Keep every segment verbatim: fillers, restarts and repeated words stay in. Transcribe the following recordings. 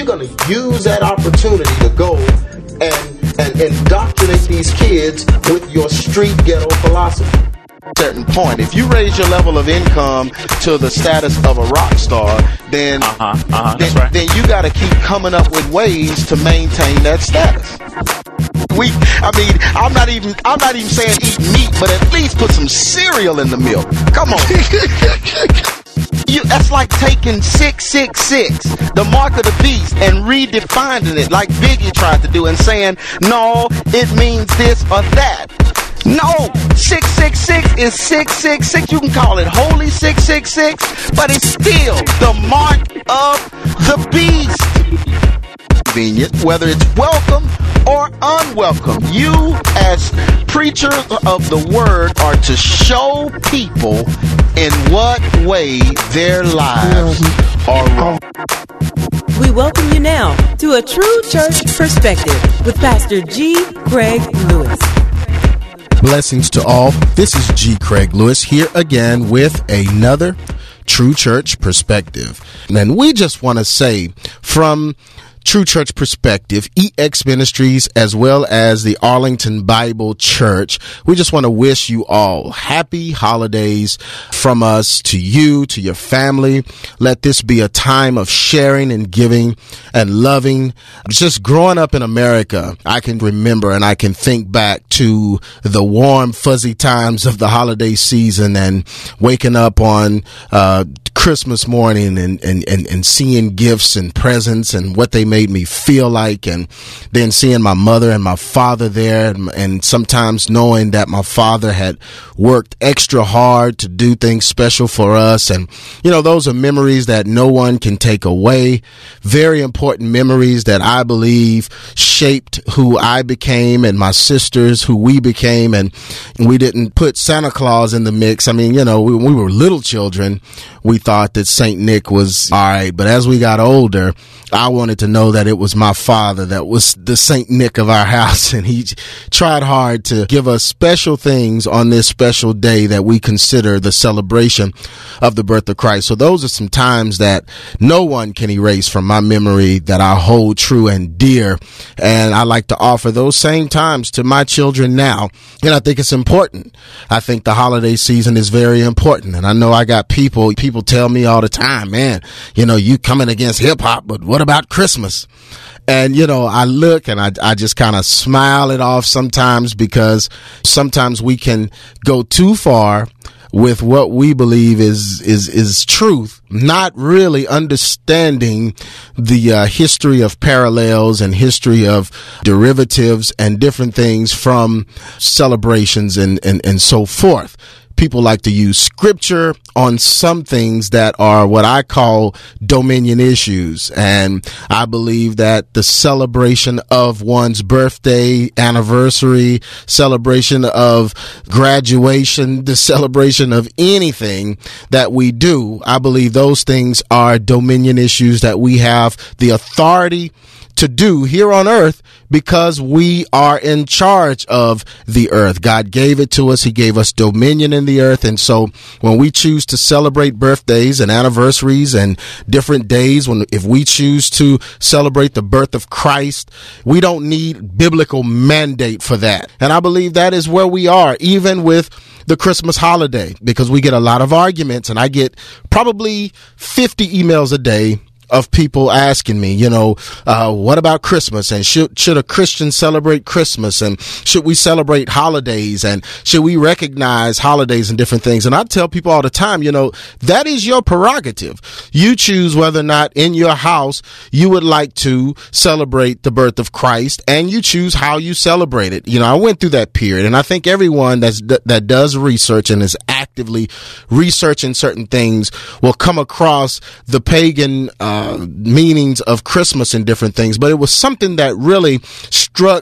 you're going to use that opportunity to go and, and indoctrinate these kids with your street ghetto philosophy. Certain point, if you raise your level of income to the status of a rock star, then uh-huh, uh-huh, then, that's right. then you got to keep coming up with ways to maintain that status. We, I mean, I'm not even, I'm not even saying eat meat, but at least put some cereal in the milk. Come on. You, that's like taking six six six, the mark of the beast, and redefining it like Biggie tried to do and saying, no, it means this or that. No, six six six is six six six. You can call it holy six six six, but it's still the mark of the beast. Convenient, whether it's welcome or unwelcome. You, as preachers of the word, are to show people in what way their lives are wrong. We welcome you now to A True Church Perspective with Pastor G. Craig Lewis. Blessings to all. This is G. Craig Lewis here again with another True Church Perspective. And we just want to say from True Church Perspective, E X Ministries, as well as the Arlington Bible Church, we just want to wish you all happy holidays from us to you, to your family. Let this be a time of sharing and giving and loving. Just growing up in America, I can remember and I can think back to the warm, fuzzy times of the holiday season and waking up on uh Christmas morning and, and, and, and seeing gifts and presents and what they made me feel like, and then seeing my mother and my father there, and, and sometimes knowing that my father had worked extra hard to do things special for us. And, you know, those are memories that no one can take away. Very important memories that I believe shaped who I became and my sisters, who we became. And we didn't put Santa Claus in the mix. I mean, you know, we, when we were little children, we thought that Saint Nick was all right. But as we got older, I wanted to know that it was my father that was the Saint Nick of our house. And he tried hard to give us special things on this special day that we consider the celebration of the birth of Christ. So those are some times that no one can erase from my memory that I hold true and dear. And I like to offer those same times to my children now. And I think it's important. I think the holiday season is very important. And I know I got people, people tell me all the time, man, you know, you coming against hip hop, but what about Christmas? And, you know, I look and I, I just kind of smile it off sometimes, because sometimes we can go too far with what we believe is, is, is truth, not really understanding the uh, history of parallels and history of derivatives and different things from celebrations and, and, and so forth. People like to use scripture on some things that are what I call dominion issues. And I believe that the celebration of one's birthday, anniversary, celebration of graduation, the celebration of anything that we do, I believe those things are dominion issues that we have the authority to do here on earth, because we are in charge of the earth. God gave it to us. He gave us dominion in the earth. And so when we choose to celebrate birthdays and anniversaries and different days, when if we choose to celebrate the birth of Christ, we don't need biblical mandate for that. And I believe that is where we are, even with the Christmas holiday, because we get a lot of arguments, and I get probably fifty emails a day of people asking me, you know, uh, what about Christmas? And should, should a Christian celebrate Christmas? And should we celebrate holidays? And should we recognize holidays and different things? And I tell people all the time, you know, that is your prerogative. You choose whether or not in your house you would like to celebrate the birth of Christ, and you choose how you celebrate it. You know, I went through that period, and I think everyone that's, that does research and is actively researching certain things will come across the pagan, uh, Uh, meanings of Christmas and different things. But it was something that really struck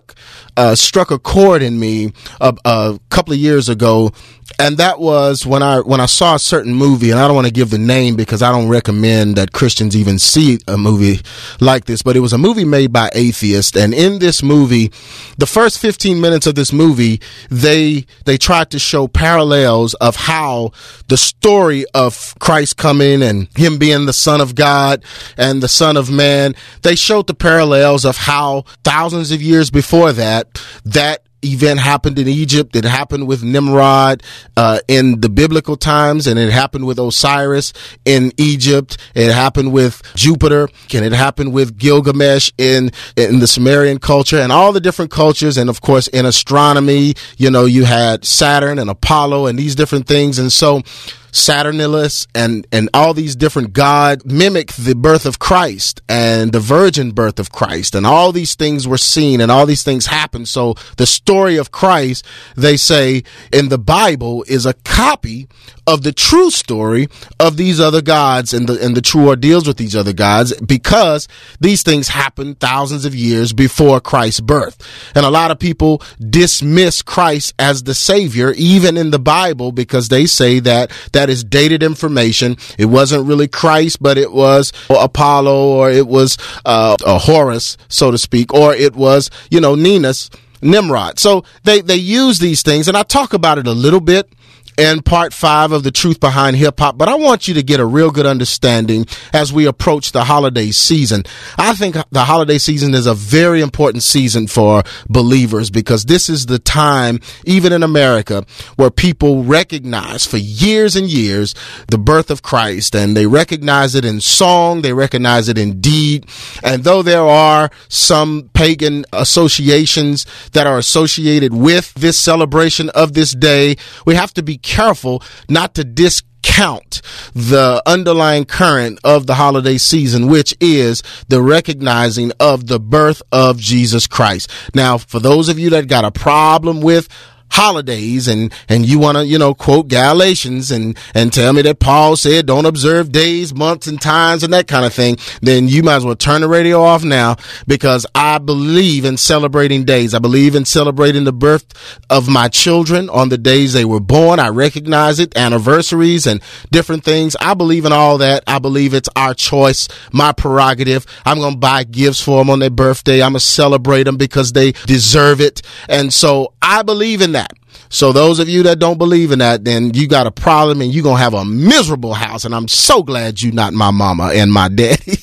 uh, struck a chord in me a, a couple of years ago. And that was when I when I saw a certain movie, and I don't want to give the name because I don't recommend that Christians even see a movie like this, but it was a movie made by atheists. And in this movie, the first fifteen minutes of this movie, they they tried to show parallels of how the story of Christ coming and him being the Son of God and the Son of Man, they showed the parallels of how thousands of years before that, that event happened in Egypt. It happened with Nimrod uh, in the biblical times, and it happened with Osiris in Egypt. It happened with Jupiter, and it happened with Gilgamesh in in the Sumerian culture, and all the different cultures. And of course, in astronomy, you know, you had Saturn and Apollo and these different things. And so Saturnalus and, and all these different gods mimic the birth of Christ and the virgin birth of Christ. And all these things were seen and all these things happened. So the story of Christ, they say in the Bible, is a copy of the true story of these other gods and the, and the true ordeals with these other gods, because these things happened thousands of years before Christ's birth. And a lot of people dismiss Christ as the Savior, even in the Bible, because they say that that is dated information. It wasn't really Christ, but it was Apollo, or it was uh, a Horus, so to speak, or it was, you know, Ninus, Nimrod. So they, they use these things, and I talk about it a little bit in part five of The Truth Behind Hip Hop, but I want you to get a real good understanding as we approach the holiday season. I think the holiday season is a very important season for believers, because this is the time, even in America, where people recognize for years and years the birth of Christ, and they recognize it in song, they recognize it in deed. And though there are some pagan associations that are associated with this celebration of this day, we have to be careful not to discount the underlying current of the holiday season, which is the recognizing of the birth of Jesus Christ. Now, for those of you that got a problem with holidays and and you want to, you know, quote Galatians and and tell me that Paul said don't observe days, months, and times and that kind of thing, then you might as well turn the radio off now, because I believe in celebrating days. I believe in celebrating the birth of my children on the days they were born. I recognize it, anniversaries and different things. I believe in all that. I believe it's our choice, my prerogative. I'm going to buy gifts for them on their birthday. I'm going to celebrate them because they deserve it. And so I believe in that. So those of you that don't believe in that, then you got a problem and you're going to have a miserable house. And I'm so glad you're not my mama and my daddy.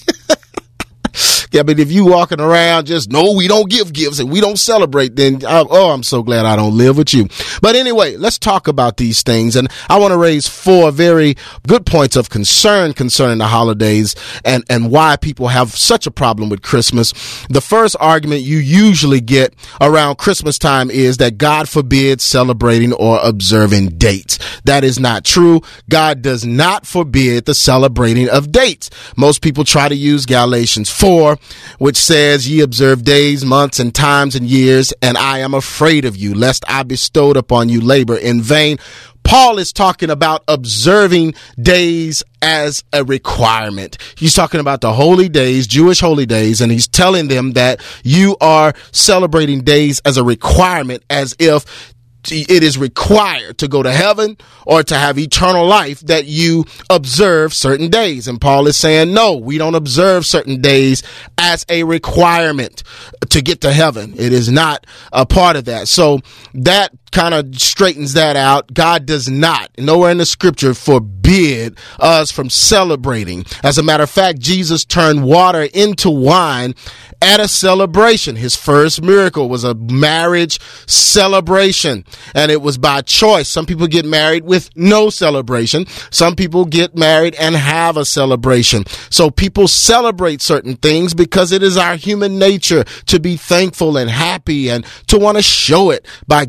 Yeah, but if you walking around just, no, we don't give gifts and we don't celebrate, then, I, oh, I'm so glad I don't live with you. But anyway, let's talk about these things. And I want to raise four very good points of concern concerning the holidays and, and why people have such a problem with Christmas. The first argument you usually get around Christmas time is that God forbids celebrating or observing dates. That is not true. God does not forbid the celebrating of dates. Most people try to use Galatians four, which says, ye observe days, months, and times and years, and I am afraid of you, lest I bestowed upon you labor in vain. Paul is talking about observing days as a requirement. He's talking about the holy days, Jewish holy days, and he's telling them that you are celebrating days as a requirement, as if it is required to go to heaven or to have eternal life that you observe certain days. And Paul is saying, no, we don't observe certain days as a requirement to get to heaven. It is not a part of that. So that kind of straightens that out. God does not, nowhere in the scripture, forbid us from celebrating. As a matter of fact, Jesus turned water into wine at a celebration. His first miracle was a marriage celebration, and it was by choice. Some people get married with no celebration. Some people get married and have a celebration. So people celebrate certain things because it is our human nature to be thankful and happy and to want to show it by gift giving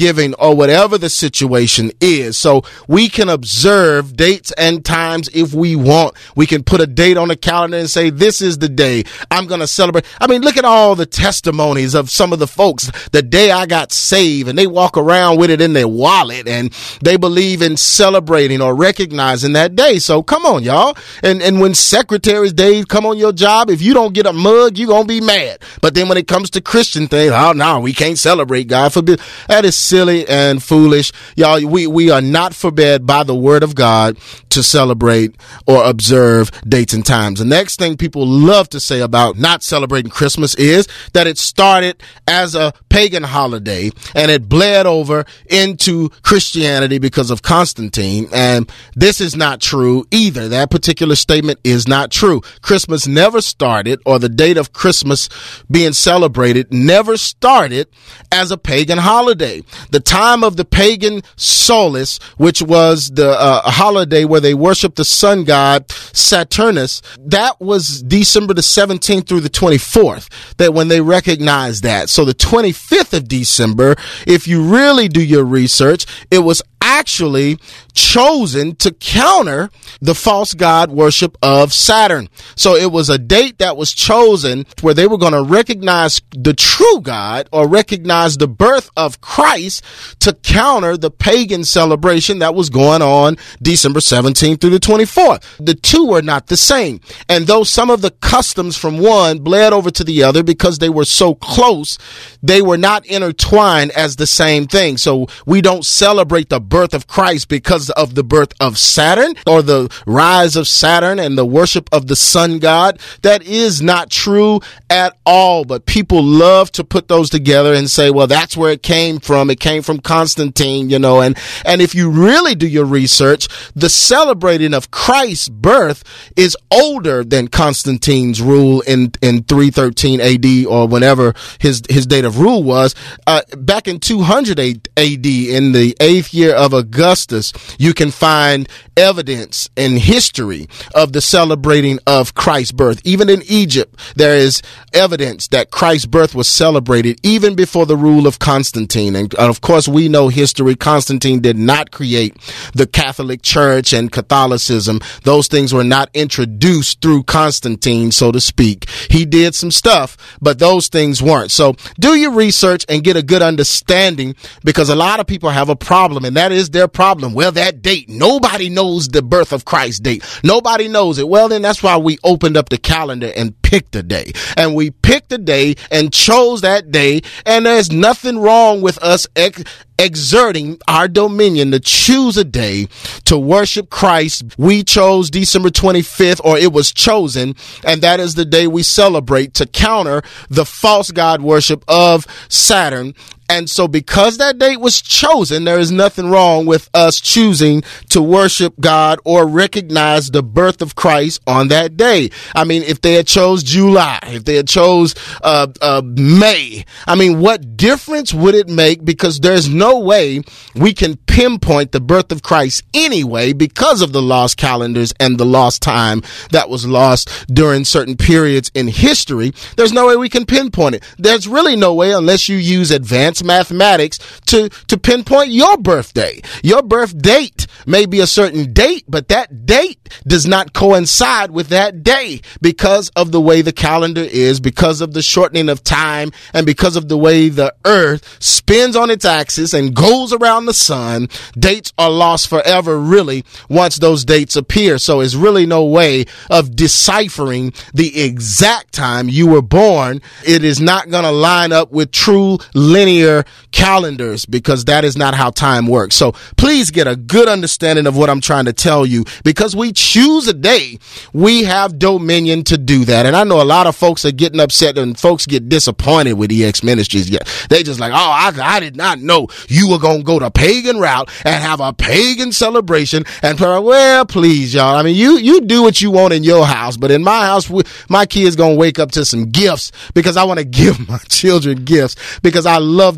Thanksgiving or whatever the situation is. So we can observe dates and times if we want. We can put a date on the calendar and say, this is the day I'm going to celebrate. I mean, look at all the testimonies of some of the folks the day I got saved, and they walk around with it in their wallet, and they believe in celebrating or recognizing that day. So come on, y'all. And and when Secretary's Day come on your job, if you don't get a mug, you're going to be mad. But then when it comes to Christian things, oh, no, we can't celebrate, God forbid. That is silly and foolish. Y'all, we, we are not forbid by the word of God to celebrate or observe dates and times. The next thing people love to say about not celebrating Christmas is that it started as a pagan holiday and it bled over into Christianity because of Constantine. And this is not true either. That particular statement is not true. Christmas never started, or the date of Christmas being celebrated never started as a pagan holiday. The time of the pagan Solis, which was the uh, holiday where they worshiped the sun god Saturnus, that was December the seventeenth through the twenty-fourth, that when they recognized that. So the twenty-fifth of December, if you really do your research, it was actually chosen to counter the false god worship of Saturn. So it was a date that was chosen where they were going to recognize the true God, or recognize the birth of Christ, to counter the pagan celebration that was going on December seventeenth through the twenty-fourth. The two were not the same. And though some of the customs from one bled over to the other because they were so close, they were not intertwined as the same thing. So we don't celebrate the birth of Christ because of the birth of Saturn, or the rise of Saturn and the worship of the sun god. That is not true at all. But people love to put those together and say, well, that's where it came from. It came from Constantine, you know, and, and if you really do your research, the celebrating of Christ's birth is older than Constantine's rule in, in three thirteen A D, or whenever his, his date of rule was. Uh, back in two hundred A D, in the eighth year of Augustus, you can find evidence in history of the celebrating of Christ's birth. Even in Egypt, there is evidence that Christ's birth was celebrated even before the rule of Constantine. And of course, we know history. Constantine did not create the Catholic Church and Catholicism. Those things were not introduced through Constantine, so to speak. He did some stuff, but those things weren't. So do your research and get a good understanding, because a lot of people have a problem, and that is their problem. Well, that date, nobody knows the birth of Christ's date. Nobody knows it. Well, then that's why we opened up the calendar and picked a day. And we picked a day and chose that day. And there's nothing wrong with us ex- exerting our dominion to choose a day to worship Christ. We chose December twenty-fifth, or it was chosen, and that is the day we celebrate to counter the false god worship of Saturn. And so because that date was chosen, there is nothing wrong with us choosing to worship God or recognize the birth of Christ on that day. I mean, if they had chose July, if they had chose uh, uh, May, I mean, what difference would it make? Because there's no way we can pinpoint the birth of Christ anyway, because of the lost calendars and the lost time that was lost during certain periods in history. There's no way we can pinpoint it. There's really no way, unless you use advanced mathematics to to pinpoint your birthday. Your birth date may be a certain date, but that date does not coincide with that day because of the way the calendar is, because of the shortening of time, and because of the way the earth spins on its axis and goes around the sun. Dates are lost forever, really, once those dates appear. So it's really no way of deciphering the exact time you were born. It is not going to line up with true linear calendars, because that is not how time works. So please get a good understanding of what I'm trying to tell you. Because we choose a day, we have dominion to do that. And I know a lot of folks are getting upset, and folks get disappointed with E X Ministries. Yeah, they just like, oh, I, I did not know you were going to go the pagan route and have a pagan celebration. And well, please, y'all. I mean, you, you do what you want in your house, but in my house, we, my kids going to wake up to some gifts, because I want to give my children gifts, because I love those experiences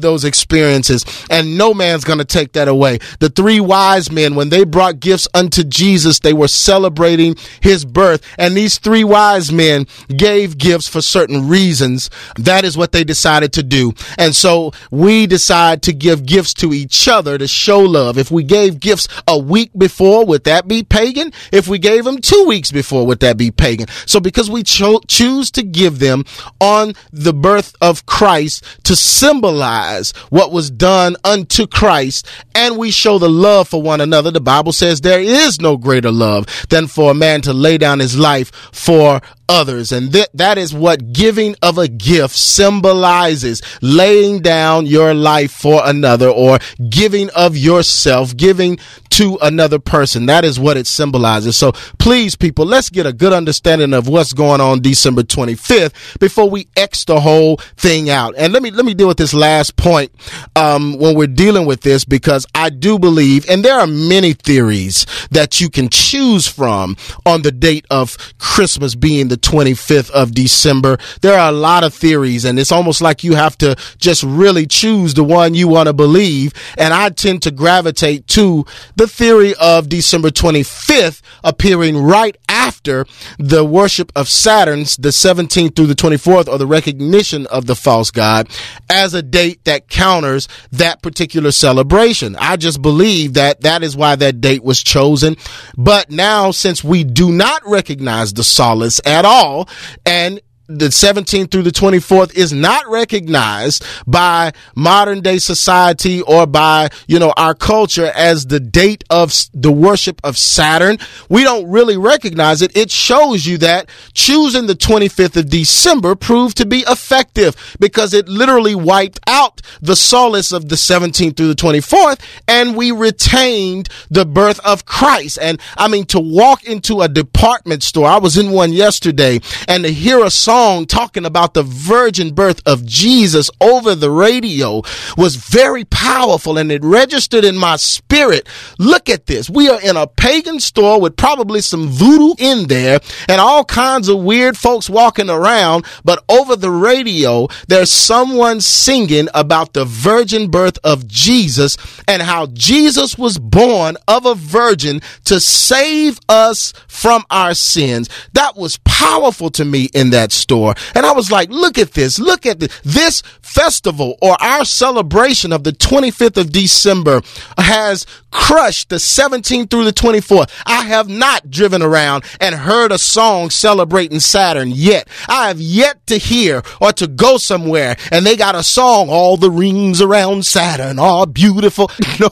experiences, and no man's going to take that away. The three wise men, when they brought gifts unto Jesus, they were celebrating his birth, and these three wise men gave gifts for certain reasons. That is what they decided to do. And so we decide to give gifts to each other to show love. If we gave gifts a week before, would that be pagan? If we gave them two weeks before, would that be pagan? So because we cho- choose to give them on the birth of Christ to symbolize what was done unto Christ, and we show the love for one another, the Bible says there is no greater love than for a man to lay down his life for others. And th- that is what giving of a gift symbolizes: laying down your life for another, or giving of yourself, giving to another person. That is what it symbolizes. So please, people, let's get a good understanding of what's going on December twenty-fifth before we X the whole thing out. And let me let me deal with this last point um, when we're dealing with this, because I do believe, and there are many theories that you can choose from on the date of Christmas being the twenty-fifth of December. There are a lot of theories, and it's almost like you have to just really choose the one you want to believe. And I tend to gravitate to the theory of December twenty-fifth appearing right after the worship of Saturn, the seventeenth through the twenty-fourth, or the recognition of the false god, as a date that counters that particular celebration. I just believe that that is why that date was chosen. But now, since we do not recognize the solace at all, and the seventeenth through the twenty-fourth is not recognized by modern day society or by, you know, our culture as the date of the worship of Saturn. We don't really recognize it. It shows you that choosing the twenty-fifth of December proved to be effective, because it literally wiped out the solace of the seventeenth through the twenty-fourth, and we retained the birth of Christ. And I mean, to walk into a department store, I was in one yesterday, and to hear a song talking about the virgin birth of Jesus over the radio was very powerful, and it registered in my spirit. Look at this. We are in a pagan store with probably some voodoo in there and all kinds of weird folks walking around, but over the radio, there's someone singing about the virgin birth of Jesus and how Jesus was born of a virgin to save us from our sins. That was powerful to me in that story. Store. And I was like, look at this, look at this. This festival, or our celebration of the twenty-fifth of December, has crushed the seventeenth through the twenty-fourth. I have not driven around and heard a song celebrating Saturn yet. I have yet to hear or to go somewhere and they got a song, all the rings around Saturn are beautiful. No.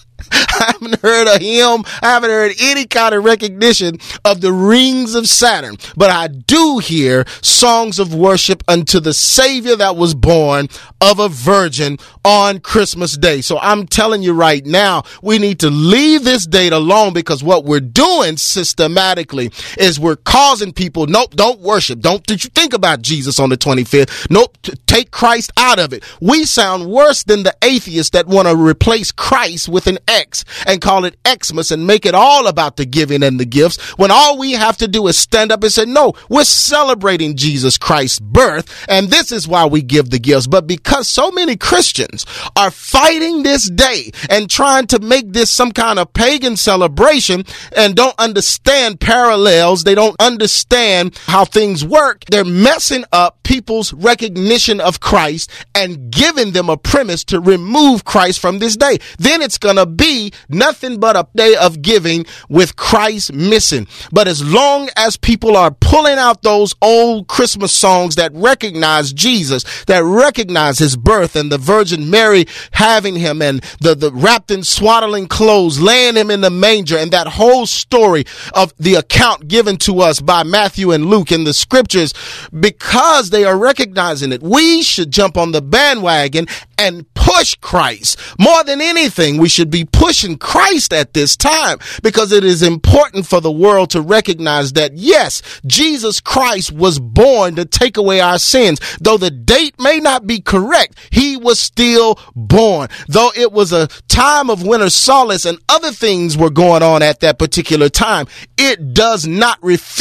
I haven't heard a hymn. I haven't heard any kind of recognition of the rings of Saturn. But I do hear songs of worship unto the Savior that was born of a virgin on Christmas Day. So I'm telling you right now, we need to leave this date alone, because what we're doing systematically is we're causing people, nope, don't worship. Don't you think about Jesus on the twenty-fifth. Nope, take Christ out of it. We sound worse than the atheists that want to replace Christ with an X and call it Xmas and make it all about the giving and the gifts, when all we have to do is stand up and say, no, we're celebrating Jesus Christ's birth, and this is why we give the gifts. But because so many Christians are fighting this day and trying to make this some kind of pagan celebration and don't understand parallels, they don't understand how things work, they're messing up people's recognition of Christ and giving them a premise to remove Christ from this day. Then it's going to be nothing but a day of giving with Christ missing. But as long as people are pulling out those old Christmas songs that recognize Jesus, that recognize his birth and the Virgin Mary having him, and the, the wrapped in swaddling clothes, laying him in the manger, and that whole story of the account given to us by Matthew and Luke in the scriptures, because they are recognizing it, we should jump on the bandwagon and push Christ. More than anything, we should be pushing Christ at this time, because it is important for the world to recognize that, yes, Jesus Christ was born to take away our sins. Though the date may not be correct, he was still born. Though it was a time of winter solace and other things were going on at that particular time, it does not refute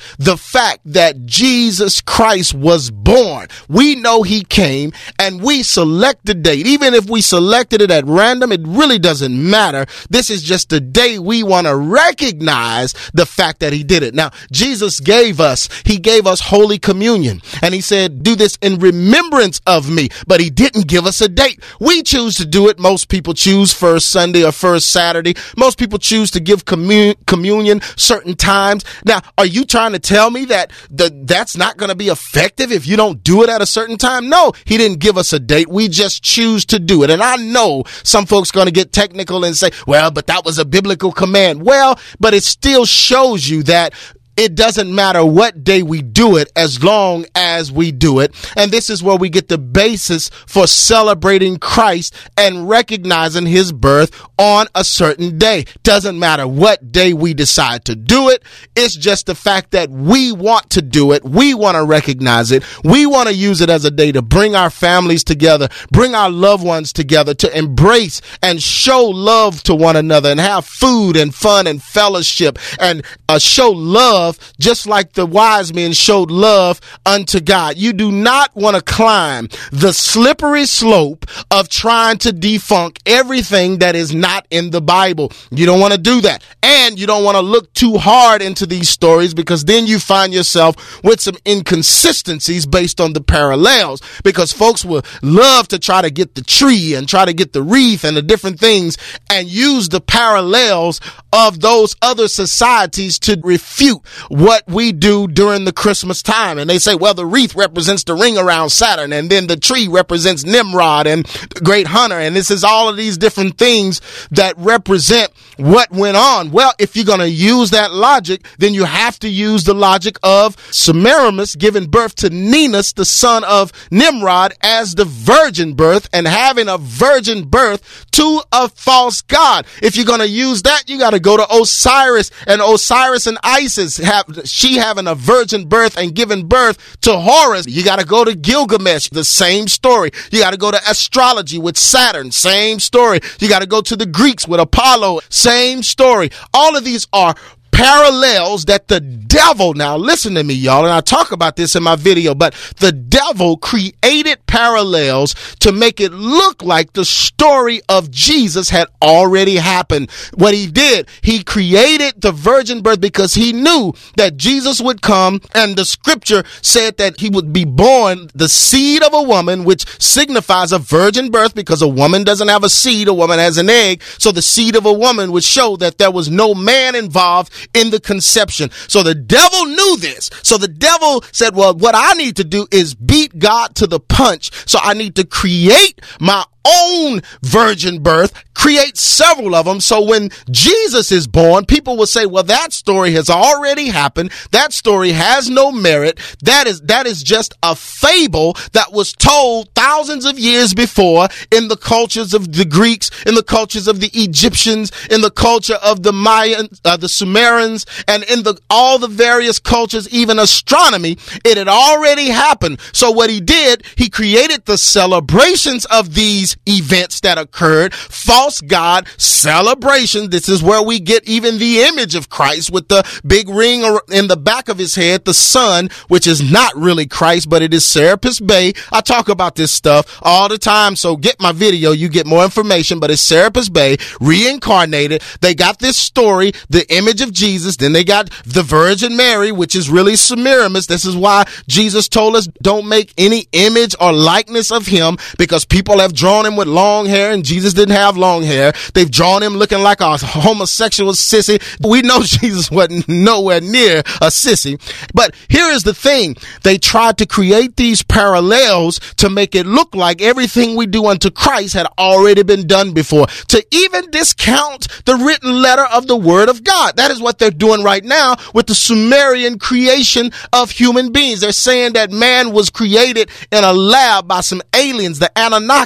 the fact that Jesus Christ was born. We know he came, and we select the date. Even if we selected it at random, it really doesn't matter. This is just the day we want to recognize the fact that he did it. Now, Jesus gave us, he gave us Holy Communion, and he said, do this in remembrance of me, but he didn't give us a date. We choose to do it. Most people choose first Sunday or first Saturday. Most people choose to give commun- communion certain times. Now, are you trying to tell me that the, that's not going to be effective if you don't do it at a certain time? No, he didn't give us a date. We just choose to do it. And I know some folks going to get technical and say, well, but that was a biblical command. Well, but it still shows you that it doesn't matter what day we do it as long as we do it. And this is where we get the basis for celebrating Christ and recognizing his birth on a certain day. Doesn't matter what day we decide to do it. It's just the fact that we want to do it. We want to recognize it. We want to use it as a day to bring our families together, bring our loved ones together, to embrace and show love to one another and have food and fun and fellowship and uh, show love just like the wise men showed love unto God. You do not want to climb the slippery slope of trying to debunk everything that is not in the Bible. You don't want to do that. And you don't want to look too hard into these stories, because then you find yourself with some inconsistencies based on the parallels, because folks will love to try to get the tree and try to get the wreath and the different things and use the parallels of those other societies to refute what we do during the Christmas time. And they say, well, the wreath represents the ring around Saturn, and then the tree represents Nimrod and the great hunter. And this is all of these different things that represent what went on. Well, if you're going to use that logic, then you have to use the logic of Semiramis giving birth to Ninus, the son of Nimrod, as the virgin birth, and having a virgin birth to a false god. If you're going to use that, you got to go to Osiris, and Osiris and Isis have, she having a virgin birth and giving birth to Horus. You got to go to Gilgamesh, the same story. You got to go to astrology with Saturn, same story. You got to go to the Greeks with Apollo, same story. All of these are parallels that the devil, now listen to me, y'all, and I talk about this in my video, but the devil created parallels to make it look like the story of Jesus had already happened. What he did, he created the virgin birth because he knew that Jesus would come, and the scripture said that he would be born the seed of a woman, which signifies a virgin birth, because a woman doesn't have a seed, a woman has an egg. So the seed of a woman would show that there was no man involved in the conception. So the devil knew this. So the devil said, well, what I need to do is beat God to the punch. So I need to create my own virgin birth, create several of them. So when Jesus is born, people will say, well, that story has already happened. That story has no merit. That is, that is just a fable that was told thousands of years before in the cultures of the Greeks, in the cultures of the Egyptians, in the culture of the Mayans, uh, the Sumerians, and in the, all the various cultures, even astronomy. It had already happened. So what he did, he created the celebrations of these events that occurred, false god celebration. This is where we get even the image of Christ with the big ring in the back of his head, the sun, which is not really Christ, but it is Serapis Bey. I talk about this stuff all the time, so get my video, you get more information, but it's Serapis Bey reincarnated. They got this story, the image of Jesus, then they got the Virgin Mary, which is really Semiramis. This is why Jesus told us don't make any image or likeness of him, because people have drawn him with long hair, and Jesus didn't have long hair. They've drawn him looking like a homosexual sissy. We know Jesus wasn't nowhere near a sissy. But here is the thing. They tried to create these parallels to make it look like everything we do unto Christ had already been done before, to even discount the written letter of the Word of God. That is what they're doing right now with the Sumerian creation of human beings. They're saying that man was created in a lab by some aliens, the Anunnaki, and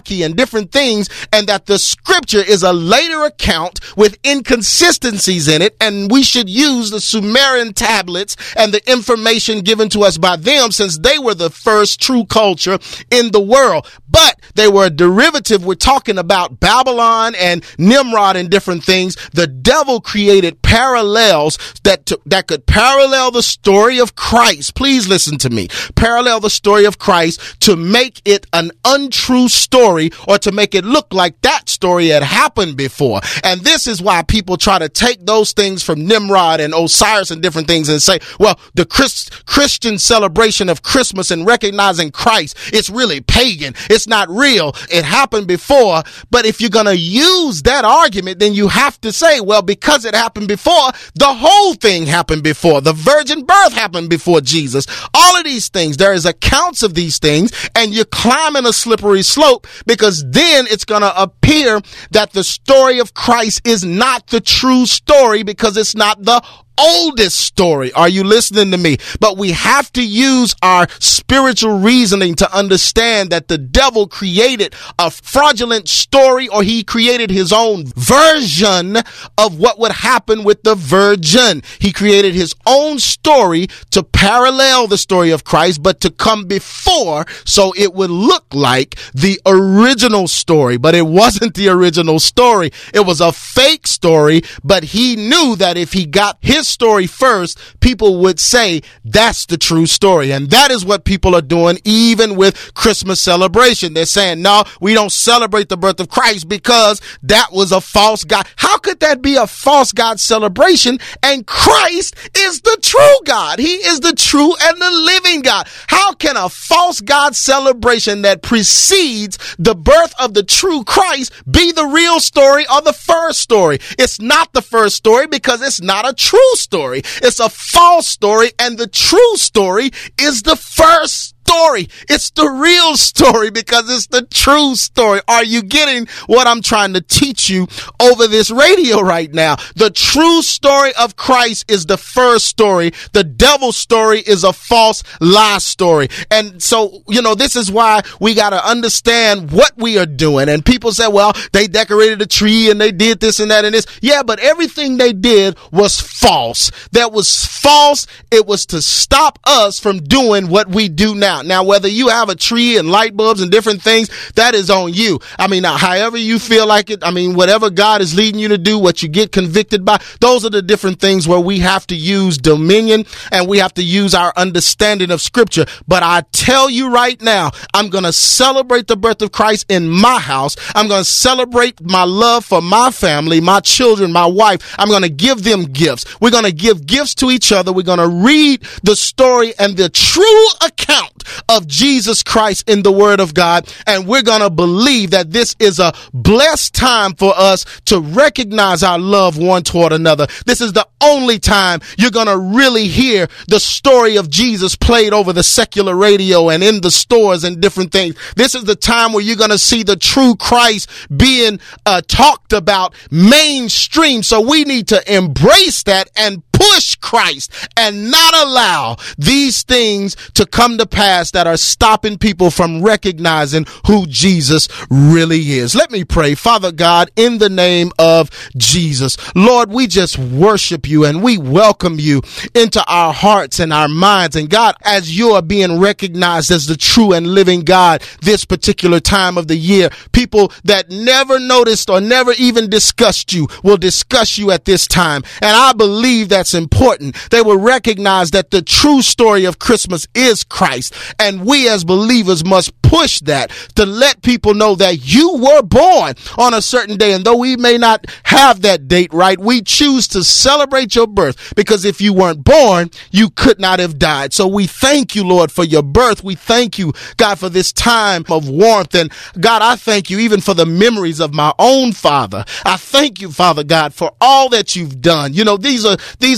different things, and that the scripture is a later account with inconsistencies in it, and we should use the Sumerian tablets and the information given to us by them, since they were the first true culture in the world. But they were a derivative. We're talking about Babylon and Nimrod and different things. The devil created parallels that to, that could parallel the story of Christ. Please listen to me. Parallel the story of Christ to make it an untrue story, or to make it look like that story had happened before. And this is why people try to take those things from Nimrod and Osiris and different things and say, well, the Christ, Christian celebration of Christmas and recognizing Christ, it's really pagan. It's not real. It happened before. But if you're going to use that argument, then you have to say, well, because it happened before, the whole thing happened before. The virgin birth happened before Jesus. All of these things, there is accounts of these things, and you're climbing a slippery slope, because then it's going to appear that the story of Christ is not the true story, because it's not the oldest story. Are you listening to me? But we have to use our spiritual reasoning to understand that the devil created a fraudulent story, or he created his own version of what would happen with the virgin. He created his own story to parallel the story of Christ, but to come before, so it would look like the original story. But it wasn't the original story. It was a fake story, but he knew that if he got his story first, people would say that's the true story. And that is what people are doing even with Christmas celebration. They're saying, no, we don't celebrate the birth of Christ because that was a false God. How could that be a false God celebration? And Christ is the true God. He is the true and the living God. How can a false God celebration that precedes the birth of the true Christ be the real story or the first story? It's not the first story, because it's not a true story. It's a false story, and the true story is the first story. It's the real story, because it's the true story. Are you getting what I'm trying to teach you over this radio right now? The true story of Christ is the first story. The devil's story is a false lie story. And so, you know, this is why we got to understand what we are doing. And people say, well, they decorated a tree and they did this and that and this. Yeah, but everything they did was false. That was false. It was to stop us from doing what we do now. Now, whether you have a tree and light bulbs and different things, that is on you. I mean, now, however you feel like it, I mean, whatever God is leading you to do, what you get convicted by, those are the different things where we have to use dominion and we have to use our understanding of scripture. But I tell you right now, I'm going to celebrate the birth of Christ in my house. I'm going to celebrate my love for my family, my children, my wife. I'm going to give them gifts. We're going to give gifts to each other. We're going to read the story and the true account of Jesus Christ in the Word of God, and we're going to believe that this is a blessed time for us to recognize our love one toward another. This is the only time you're going to really hear the story of Jesus played over the secular radio and in the stores and different things. This is the time where you're going to see the true Christ being uh, talked about mainstream. So we need to embrace that and push Christ and not allow these things to come to pass that are stopping people from recognizing who Jesus really is. Let me pray. Father God, in the name of Jesus, Lord, we just worship you and we welcome you into our hearts and our minds. And God, as you are being recognized as the true and living God this particular time of the year, people that never noticed or never even discussed you will discuss you at this time. And I believe that's important. They will recognize that the true story of Christmas is Christ. And we as believers must push that to let people know that you were born on a certain day. And though we may not have that date right, we choose to celebrate your birth, because if you weren't born, you could not have died. So we thank you, Lord, for your birth. We thank you, God, for this time of warmth. And God, I thank you even for the memories of my own father. I thank you, Father God, for all that you've done. You know, these are, these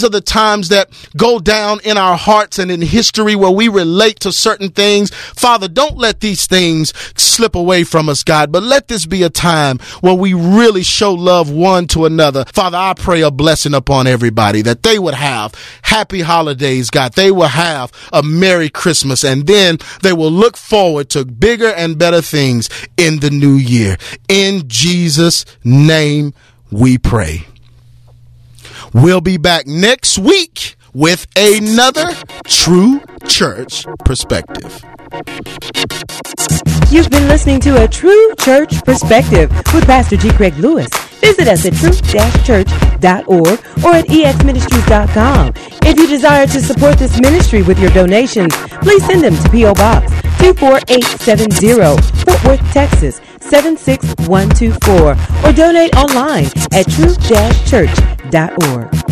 these are the times that go down in our hearts and in history where we relate to certain things. Father, don't let these things slip away from us, God, but let this be a time where we really show love one to another. Father, I pray a blessing upon everybody, that they would have happy holidays, God. They will have a Merry Christmas, and then they will look forward to bigger and better things in the new year. In Jesus' name we pray. We'll be back next week with another True Church Perspective. You've been listening to A True Church Perspective with Pastor G. Craig Lewis. Visit us at truth dash church dot org or at e x ministries dot com. If you desire to support this ministry with your donations, please send them to P O Box two four eight seven zero, Fort Worth, Texas seven six one two four, or donate online at truth dash church dot org.